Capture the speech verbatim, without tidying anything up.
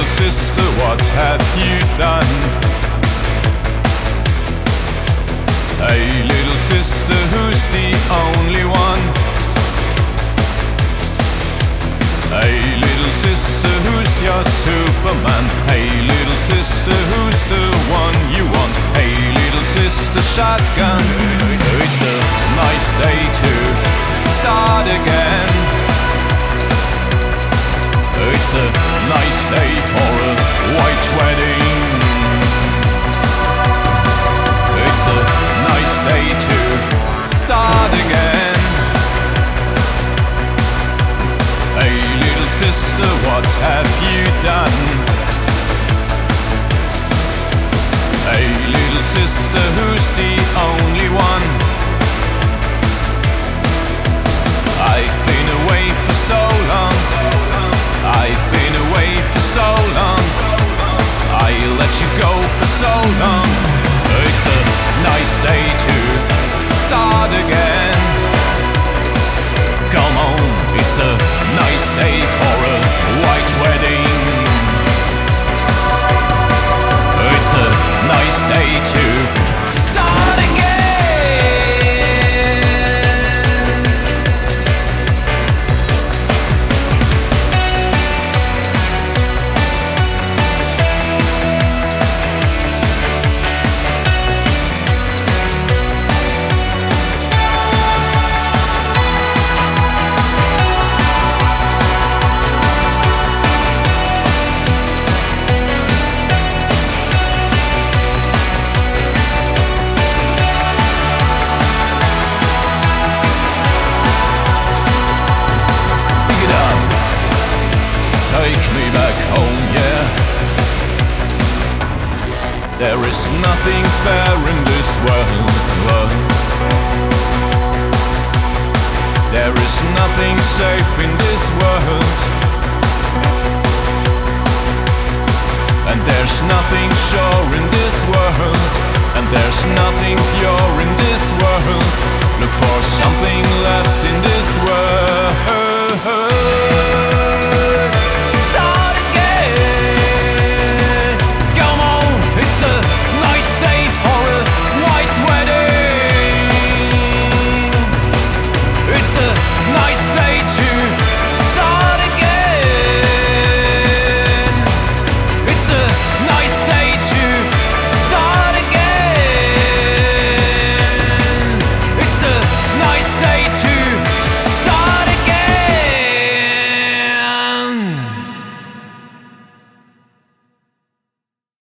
sister, what have you done? Hey little sister, who's the only one? Hey little sister, who's your Superman? Hey little sister, who's the one you want? Hey little sister, shotgun. It's a nice day to start again. It's a nice day for a white wedding. It's a nice day to start again. Hey little sister, what have you done? Hey little sister, who's the only one? I've been away for so long. I've been away for so long. I let you go for so long. It's a nice day to start again. Come on, it's a nice day for a white wedding. It's a nice day to start again. Take me back home, yeah. There is nothing fair in this world. There is nothing safe in this world. And there's nothing sure in this world. And there's nothing pure in this world. Look for something left in this world.